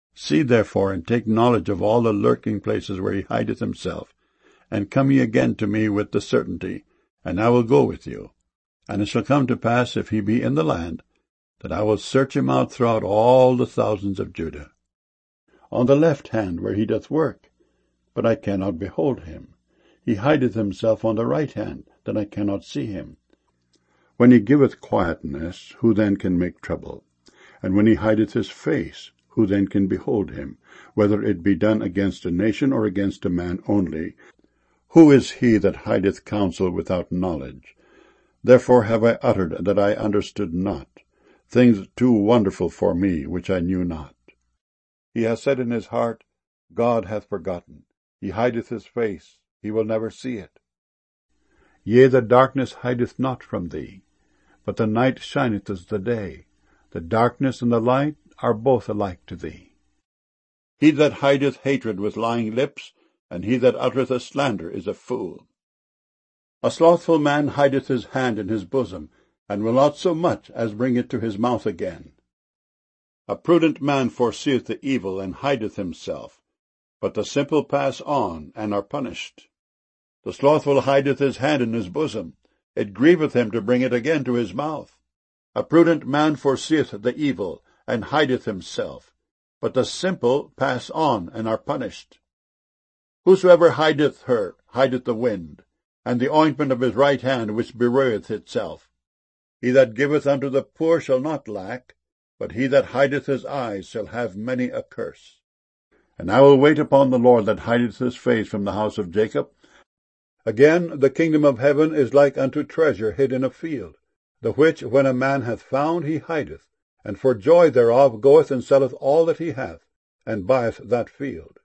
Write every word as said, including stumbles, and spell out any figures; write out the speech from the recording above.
See therefore, and take knowledge of all the lurking places where he hideth himself, and come ye again to me with the certainty, and I will go with you. And it shall come to pass, if he be in the land, that I will search him out throughout all the thousands of Judah. On the left hand where he doth work, but I cannot behold him. He hideth himself on the right hand, that I cannot see him. When he giveth quietness, who then can make trouble? And when he hideth his face, who then can behold him? Whether it be done against a nation or against a man only, who is he that hideth counsel without knowledge? Therefore have I uttered that I understood not, things too wonderful for me, which I knew not. He hath said in his heart, God hath forgotten. He hideth his face, he will never see it. Yea, the darkness hideth not from thee, but the night shineth as the day. The darkness and the light are both alike to thee. He that hideth hatred with lying lips, and he that uttereth a slander is a fool. A slothful man hideth his hand in his bosom, and will not so much as bring it to his mouth again. A prudent man foreseeth the evil, and hideth himself, but the simple pass on, and are punished. The slothful hideth his hand in his bosom, it grieveth him to bring it again to his mouth. A prudent man foreseeth the evil, and hideth himself, but the simple pass on, and are punished. Whosoever hideth her hideth the wind, and the ointment of his right hand which bewrayeth itself. He that giveth unto the poor shall not lack, but he that hideth his eyes shall have many a curse. And I will wait upon the Lord that hideth his face from the house of Jacob. Again, the kingdom of heaven is like unto treasure hid in a field, the which when a man hath found he hideth, and for joy thereof goeth and selleth all that he hath, and buyeth that field.